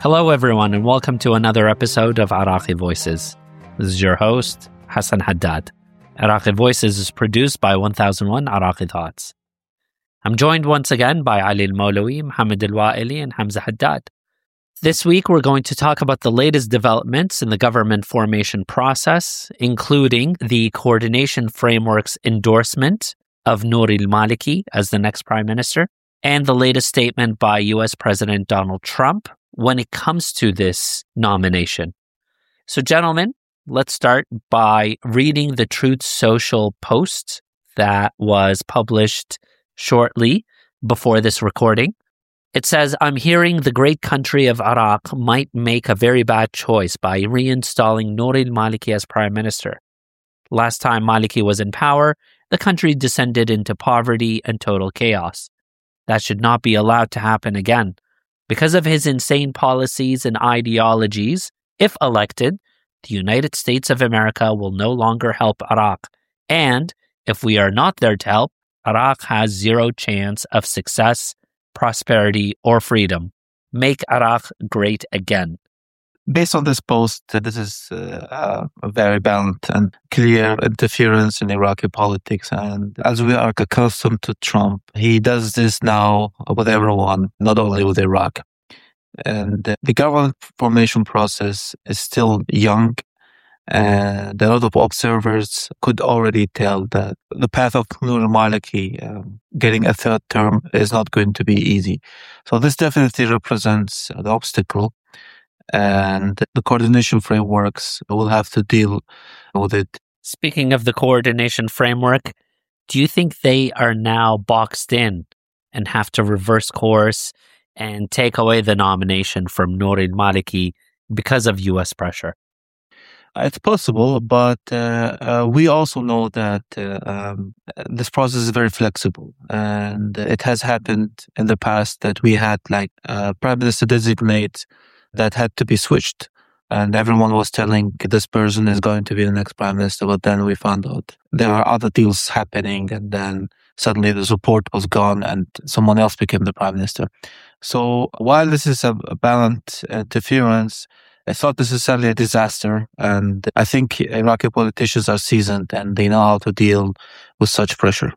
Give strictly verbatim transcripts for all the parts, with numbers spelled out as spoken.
Hello, everyone, and welcome to another episode of Iraqi Voices. This is your host, Hassan Haddad. Iraqi Voices is produced by one thousand one Iraqi Thoughts. I'm joined once again by Ali Al-Mawlawi, Mohammed Al-Waili, and Hamza Haddad. This week, we're going to talk about the latest developments in the government formation process, including the Coordination Framework's endorsement of Nouri al-Maliki as the next prime minister, and the latest statement by U S President Donald Trump when it comes to this nomination. So, gentlemen, let's start by reading the Truth Social post that was published shortly before this recording. It says, I'm hearing the great country of Iraq might make a very bad choice by reinstalling Nouri al-Maliki as prime minister. Last time Maliki was in power, the country descended into poverty and total chaos. That should not be allowed to happen again. Because of his insane policies and ideologies, if elected, the United States of America will no longer help Iraq. And if we are not there to help, Iraq has zero chance of success, prosperity, or freedom. Make Iraq great again. Based on this post, this is uh, a very balanced and clear interference in Iraqi politics. And as we are accustomed to Trump, he does this now with everyone, not only with Iraq. And the government formation process is still young. And a lot of observers could already tell that the path of Nouri al-Maliki um, getting a third term is not going to be easy. So this definitely represents the obstacle. And the coordination frameworks will have to deal with it. Speaking of the coordination framework, do you think they are now boxed in and have to reverse course and take away the nomination from Nouri al-Maliki because of U S pressure? It's possible, but uh, uh, we also know that uh, um, this process is very flexible. And it has happened in the past that we had like a prime minister designate that had to be switched. And everyone was telling this person is going to be the next prime minister. But then we found out there are other deals happening. And then suddenly the support was gone and someone else became the prime minister. So while this is a, a balanced interference, it's not necessarily a disaster. And I think Iraqi politicians are seasoned and they know how to deal with such pressure.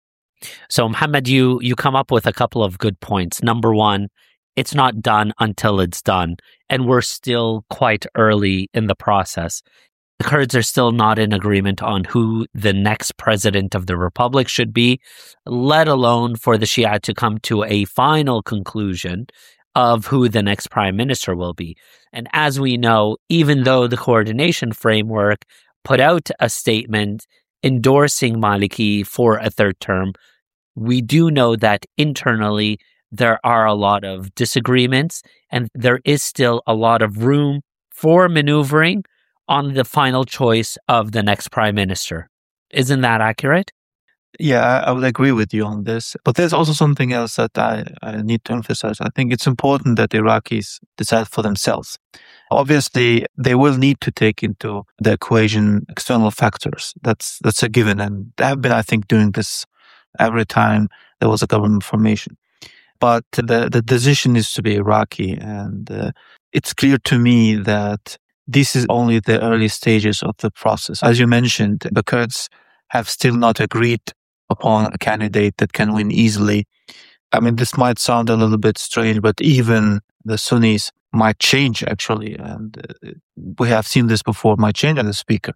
So, Mohammed, you, you come up with a couple of good points. Number one, it's not done until it's done. And we're still quite early in the process. The Kurds are still not in agreement on who the next president of the republic should be, let alone for the Shia to come to a final conclusion of who the next prime minister will be. And as we know, even though the coordination framework put out a statement endorsing Maliki for a third term, we do know that internally there are a lot of disagreements and there is still a lot of room for maneuvering on the final choice of the next prime minister. Isn't that accurate? Yeah, I would agree with you on this. But there's also something else that I, I need to emphasize. I think it's important that Iraqis decide for themselves. Obviously, they will need to take into the equation external factors. That's that's a given. And they have been, I think, doing this every time there was a government formation. But the, the decision is to be Iraqi. And uh, it's clear to me that this is only the early stages of the process. As you mentioned, the Kurds have still not agreed upon a candidate that can win easily. I mean, this might sound a little bit strange, but even the Sunnis might change, actually. And uh, we have seen this before, might change the speaker.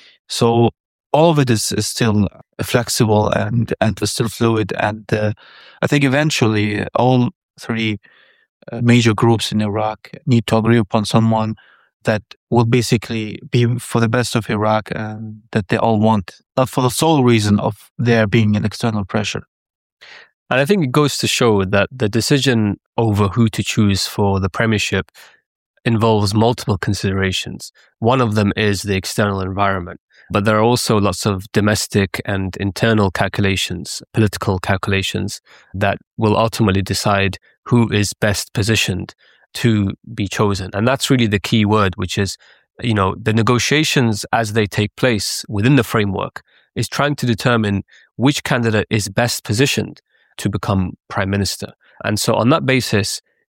So all of it is, is still flexible and, and still fluid. And uh, I think eventually all three uh, major groups in Iraq need to agree upon someone that will basically be for the best of Iraq and that they all want, not for the sole reason of there being an external pressure. And I think it goes to show that the decision over who to choose for the premiership involves multiple considerations. One of them is the external environment, but there are also lots of domestic and internal calculations, political calculations that will ultimately decide who is best positioned to be chosen. And that's really the key word, which is, you know, the negotiations as they take place within the framework is trying to determine which candidate is best positioned to become prime minister. And so on that basis,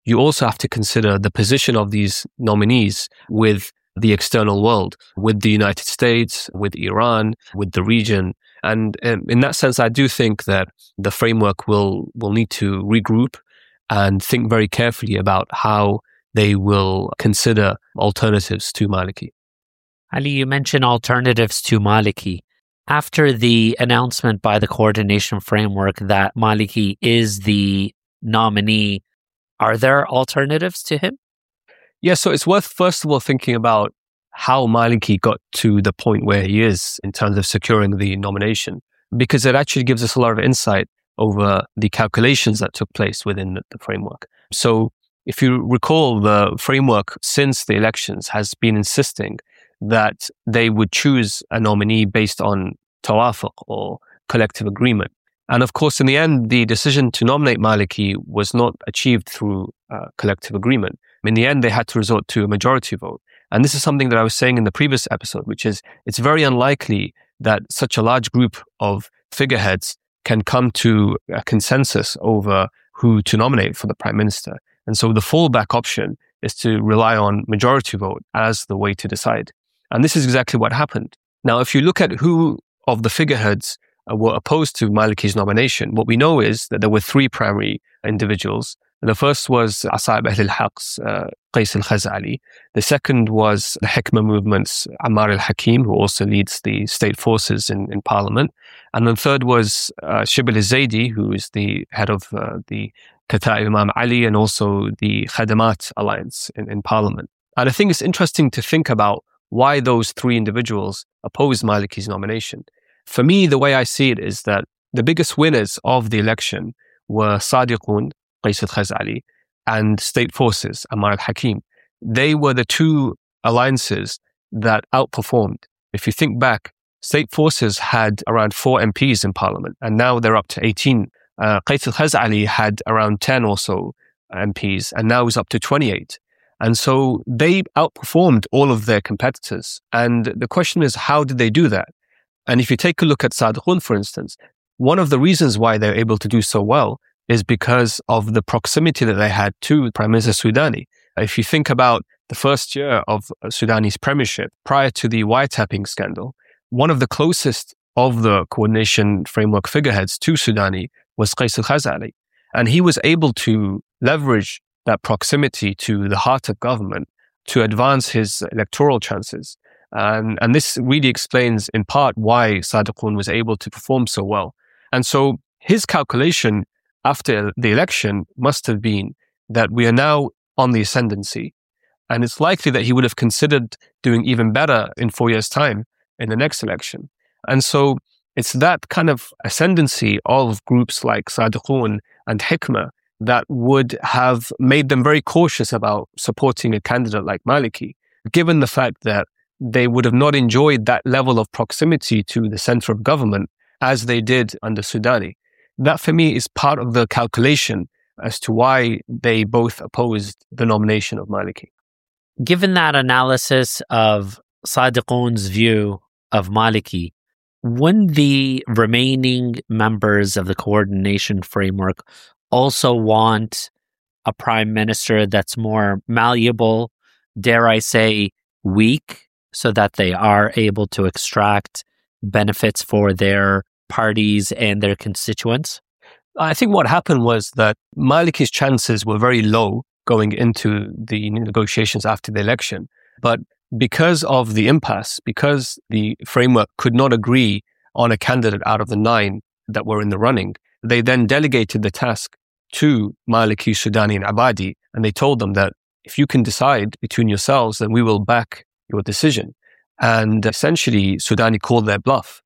you also have to consider the position of these nominees with the external world, with the United States, with Iran, with the region. And um, in that sense, I do think that the framework will, will need to regroup and think very carefully about how they will consider alternatives to Maliki. Ali, you mentioned alternatives to Maliki. After the announcement by the coordination framework that Maliki is the nominee, are there alternatives to him? Yeah, so it's worth, first of all, thinking about how Maliki got to the point where he is in terms of securing the nomination, because it actually gives us a lot of insight over the calculations that took place within the, the framework. So if you recall, the framework since the elections has been insisting that they would choose a nominee based on tawafuq or collective agreement. And of course, in the end, the decision to nominate Maliki was not achieved through uh, collective agreement. In the end, they had to resort to a majority vote. And this is something that I was saying in the previous episode, which is it's very unlikely that such a large group of figureheads can come to a consensus over who to nominate for the prime minister. And so the fallback option is to rely on majority vote as the way to decide. And this is exactly what happened. Now, if you look at who of the figureheads uh, were opposed to Maliki's nomination, what we know is that there were three primary individuals. The first was Asaib Ahl al-Haq's uh, Qais al-Khazali. The second was the Hikmah movement's Ammar al-Hakim, who also leads the state forces in, in parliament. And the third was uh, Shibli al-Zaidi, who is the head of uh, the Kata'ib Imam Ali and also the Khadamat Alliance in, in parliament. And I think it's interesting to think about why those three individuals opposed Maliki's nomination. For me, the way I see it is that the biggest winners of the election were Sadiqun, Qais al-Khazali, and state forces, Ammar al-Hakim. They were the two alliances that outperformed. If you think back, state forces had around four M Ps in parliament, and now they're up to eighteen. Uh, Qais al-Khazali had around ten or so M Ps, and now is up to twenty-eight. And so they outperformed all of their competitors. And the question is, how did they do that? And if you take a look at Sadiqun, for instance, one of the reasons why they're able to do so well is because of the proximity that they had to Prime Minister Sudani. If you think about the first year of Sudani's premiership, prior to the wiretapping scandal, one of the closest of the coordination framework figureheads to Sudani was Qais al-Khazali. And he was able to leverage that proximity to the heart of government to advance his electoral chances. And, and this really explains in part why Sadiqun was able to perform so well. And so his calculation after the election must have been that we are now on the ascendancy. And it's likely that he would have considered doing even better in four years' time in the next election. And so it's that kind of ascendancy of groups like Sadiqun and Hikmah that would have made them very cautious about supporting a candidate like Maliki, given the fact that they would have not enjoyed that level of proximity to the center of government as they did under Sudani. That, for me, is part of the calculation as to why they both opposed the nomination of Maliki. Given that analysis of Sadiqun's view of Maliki, wouldn't the remaining members of the coordination framework also want a prime minister that's more malleable, dare I say, weak, so that they are able to extract benefits for their parties and their constituents? I think what happened was that Maliki's chances were very low going into the negotiations after the election. But because of the impasse, because the framework could not agree on a candidate out of the nine that were in the running, they then delegated the task to Maliki, Sudani, and Abadi, and they told them that if you can decide between yourselves, then we will back your decision. And essentially, Sudani called their bluff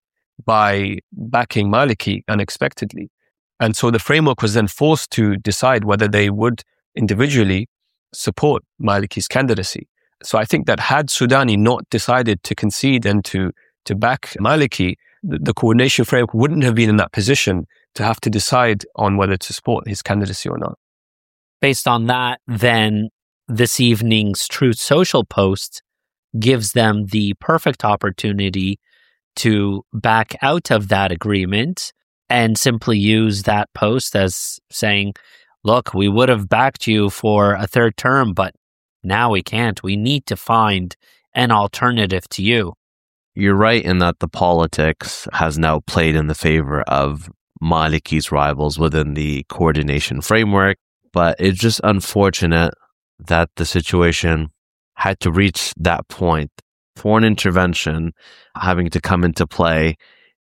by backing Maliki unexpectedly. And so the framework was then forced to decide whether they would individually support Maliki's candidacy. So I think that had Sudani not decided to concede and to, to back Maliki, the, the coordination framework wouldn't have been in that position to have to decide on whether to support his candidacy or not. Based on that, then this evening's Truth Social post gives them the perfect opportunity to back out of that agreement and simply use that post as saying, look, we would have backed you for a third term, but now we can't. We need to find an alternative to you. You're right in that the politics has now played in the favor of Maliki's rivals within the coordination framework, but it's just unfortunate that the situation had to reach that point. Foreign intervention having to come into play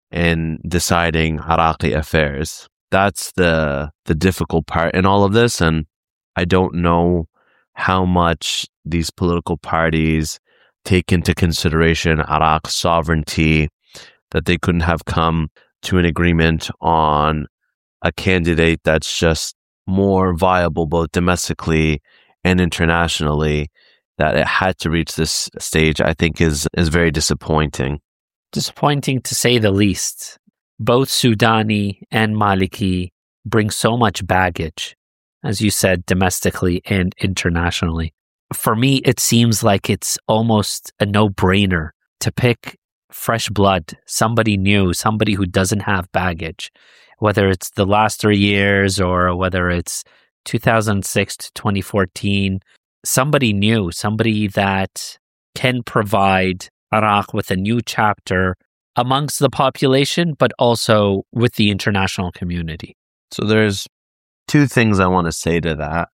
in deciding Iraqi affairs. That's the the difficult part in all of this, and I don't know how much these political parties take into consideration Iraq's sovereignty, that they couldn't have come to an agreement on a candidate that's just more viable both domestically and internationally, that it had to reach this stage, I think is is very disappointing. Disappointing to say the least. Both Soudani and Maliki bring so much baggage, as you said, domestically and internationally. For me, it seems like it's almost a no-brainer to pick fresh blood, somebody new, somebody who doesn't have baggage, whether it's the last three years or whether it's two thousand six to twenty fourteen, somebody new, somebody that can provide Iraq with a new chapter amongst the population, but also with the international community. So there's two things I want to say to that.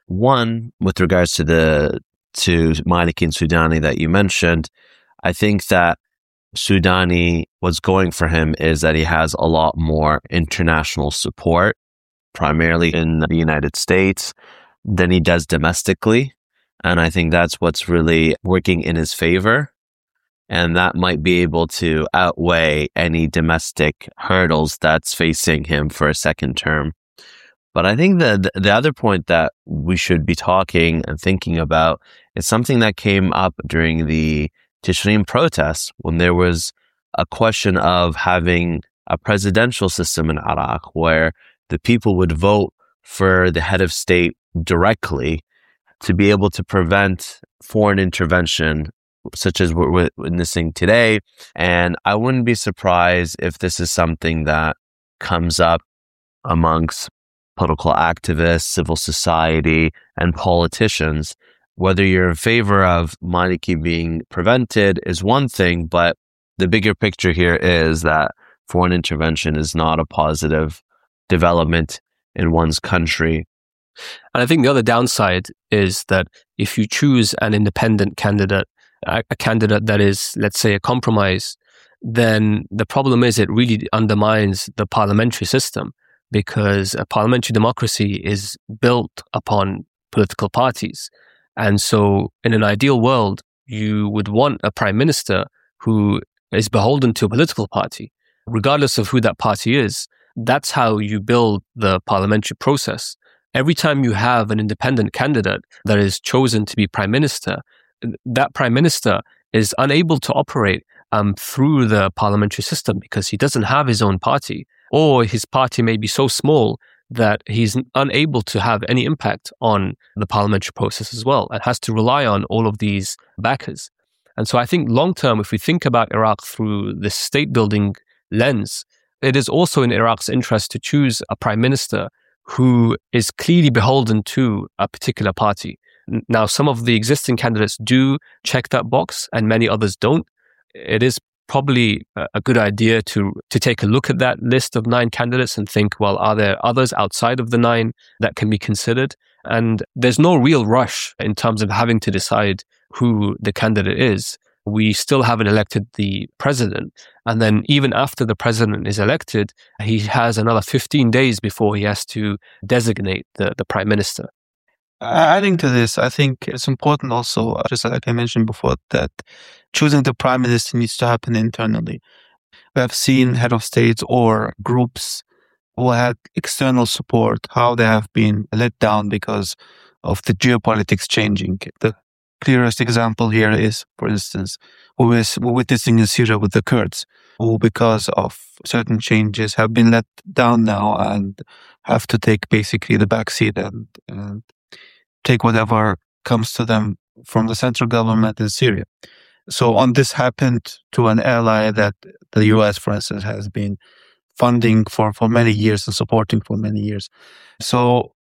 One, with regards to the to Maliki and Soudani that you mentioned, I think that Soudani, what's going for him is that he has a lot more international support, primarily in the United States, than he does domestically. And I think that's what's really working in his favor. And that might be able to outweigh any domestic hurdles that's facing him for a second term. But I think the the other point that we should be talking and thinking about is something that came up during the Tishreen protests, when there was a question of having a presidential system in Iraq where the people would vote for the head of state directly to be able to prevent foreign intervention such as we're witnessing today. And I wouldn't be surprised if this is something that comes up amongst political activists, civil society, and politicians. Whether you're in favor of Maliki being prevented is one thing, but the bigger picture here is that foreign intervention is not a positive development in one's country. And I think the other downside is that if you choose an independent candidate, a, a candidate that is, let's say, a compromise, then the problem is it really undermines the parliamentary system, because a parliamentary democracy is built upon political parties. And so in an ideal world, you would want a prime minister who is beholden to a political party, regardless of who that party is. That's how you build the parliamentary process. Every time you have an independent candidate that is chosen to be prime minister, that prime minister is unable to operate um, through the parliamentary system because he doesn't have his own party, or his party may be so small that he's unable to have any impact on the parliamentary process as well, and has to rely on all of these backers. And so I think long term, if we think about Iraq through this state building lens, it is also in Iraq's interest to choose a prime minister who is clearly beholden to a particular party. Now, some of the existing candidates do check that box and many others don't. It is probably a good idea to to take a look at that list of nine candidates and think, well, are there others outside of the nine that can be considered? And there's no real rush in terms of having to decide who the candidate is. We still haven't elected the president. And then even after the president is elected, he has another fifteen days before he has to designate the, the prime minister. Adding to this, I think it's important also, just like I mentioned before, that choosing the prime minister needs to happen internally. We have seen head of states or groups who had external support, how they have been let down because of the geopolitics changing. The clearest example here is, for instance, we're witnessing in Syria with the Kurds, who because of certain changes have been let down now and have to take basically the backseat and, and take whatever comes to them from the central government in Syria. So on this happened to an ally that the U S, for instance, has been funding for, for many years and supporting for many years. So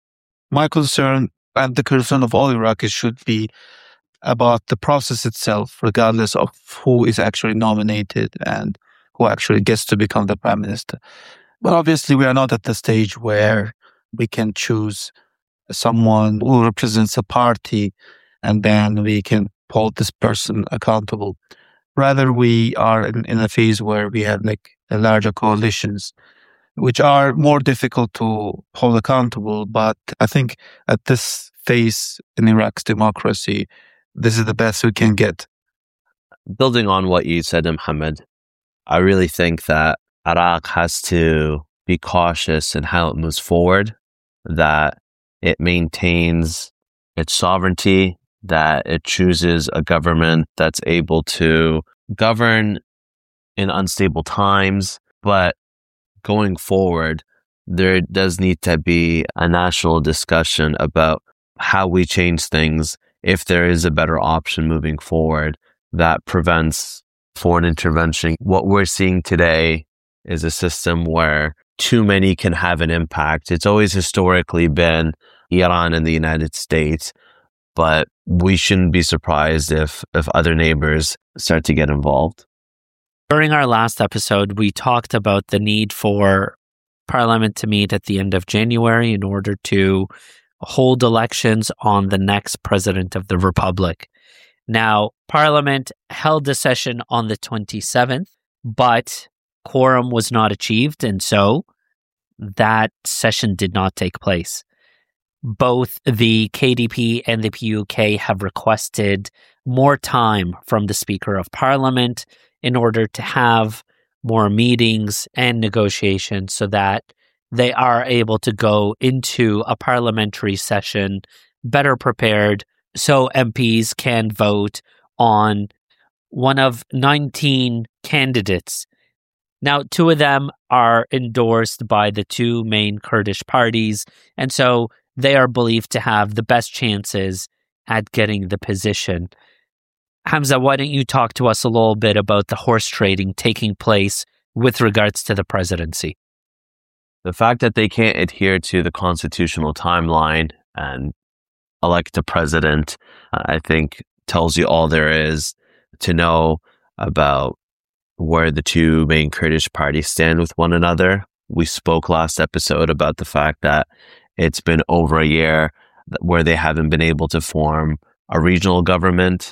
my concern and the concern of all Iraqis should be about the process itself, regardless of who is actually nominated and who actually gets to become the prime minister. But obviously, we are not at the stage where we can choose someone who represents a party and then we can hold this person accountable. Rather, we are in, in a phase where we have like larger coalitions, which are more difficult to hold accountable. But I think at this phase in Iraq's democracy, this is the best we can get. Building on what you said, Mohammed, I really think that Iraq has to be cautious in how it moves forward, that it maintains its sovereignty, that it chooses a government that's able to govern in unstable times. But going forward, there does need to be a national discussion about how we change things if there is a better option moving forward that prevents foreign intervention. What we're seeing today is a system where too many can have an impact. It's always historically been Iran and the United States, but we shouldn't be surprised if, if other neighbors start to get involved. During our last episode, we talked about the need for Parliament to meet at the end of January in order to hold elections on the next president of the Republic. Now, Parliament held a session on the twenty-seventh, but quorum was not achieved, and so that session did not take place. Both the K D P and the P U K have requested more time from the Speaker of Parliament in order to have more meetings and negotiations so that they are able to go into a parliamentary session better prepared so M Ps can vote on one of nineteen candidates. Now, two of them are endorsed by the two main Kurdish parties, and so they are believed to have the best chances at getting the position. Hamza, why don't you talk to us a little bit about the horse trading taking place with regards to the presidency? The fact that they can't adhere to the constitutional timeline and elect a president, uh, I think, tells you all there is to know about where the two main Kurdish parties stand with one another. We spoke last episode about the fact that it's been over a year where they haven't been able to form a regional government.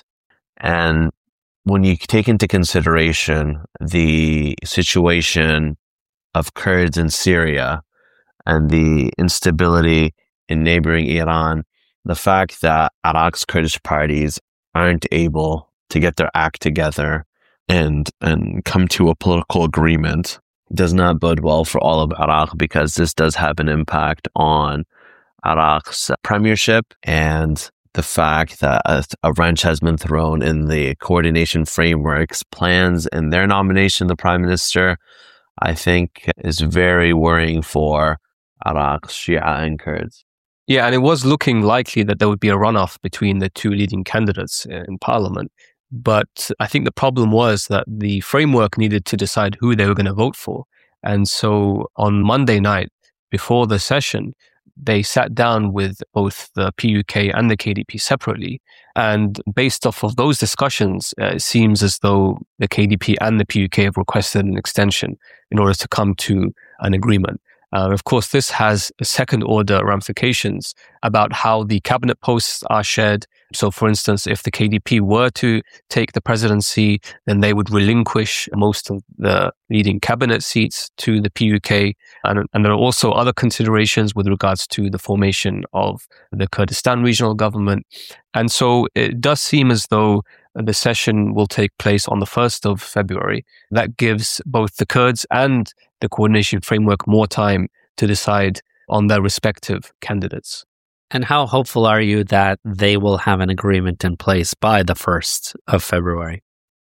And when you take into consideration the situation of Kurds in Syria and the instability in neighboring Iran, the fact that Iraq's Kurdish parties aren't able to get their act together and and come to a political agreement does not bode well for all of Iraq, because this does have an impact on Iraq's premiership and the fact that a, a wrench has been thrown in the coordination framework's plans and their nomination of the prime minister, I think is very worrying for Iraq's Shia and Kurds. Yeah, and it was looking likely that there would be a runoff between the two leading candidates in parliament. But I think the problem was that the framework needed to decide who they were going to vote for. And so on Monday night, before the session, they sat down with both the P U K and the K D P separately. And based off of those discussions, uh, it seems as though the K D P and the P U K have requested an extension in order to come to an agreement. Uh, of course, this has second-order ramifications about how the cabinet posts are shared. So, for instance, if the K D P were to take the presidency, then they would relinquish most of the leading cabinet seats to the P U K. And, and there are also other considerations with regards to the formation of the Kurdistan regional government. And so it does seem as though the session will take place on the first of February. That gives both the Kurds and the coordination framework more time to decide on their respective candidates. And how hopeful are you that they will have an agreement in place by the first of February?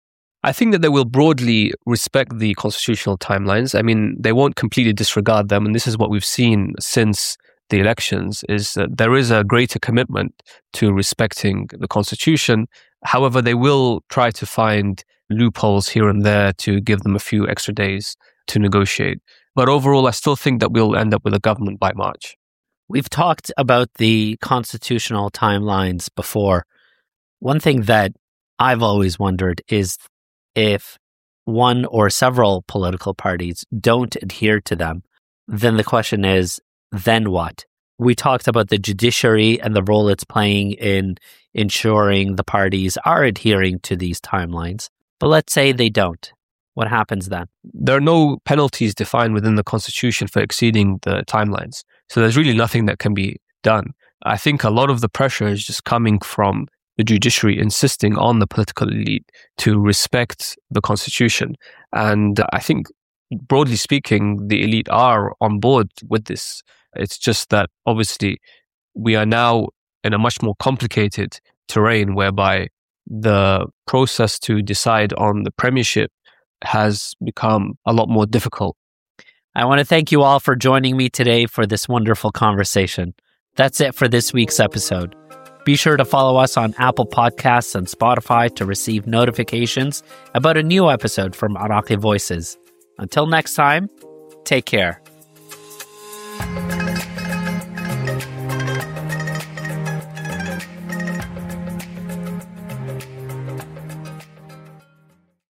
I think that they will broadly respect the constitutional timelines. I mean, they won't completely disregard them. And this is what we've seen since the elections, is that there is a greater commitment to respecting the constitution. However, they will try to find loopholes here and there to give them a few extra days to negotiate. But overall, I still think that we'll end up with a government by March. We've talked about the constitutional timelines before. One thing that I've always wondered is if one or several political parties don't adhere to them, then the question is, then what? We talked about the judiciary and the role it's playing in ensuring the parties are adhering to these timelines. But let's say they don't. What happens then? There are no penalties defined within the Constitution for exceeding the timelines. So there's really nothing that can be done. I think a lot of the pressure is just coming from the judiciary insisting on the political elite to respect the Constitution. And I think, broadly speaking, the elite are on board with this. It's just that, obviously, we are now in a much more complicated terrain whereby the process to decide on the premiership has become a lot more difficult. I want to thank you all for joining me today for this wonderful conversation. That's it for this week's episode. Be sure to follow us on Apple Podcasts and Spotify to receive notifications about a new episode from Iraqi Voices. Until next time, take care.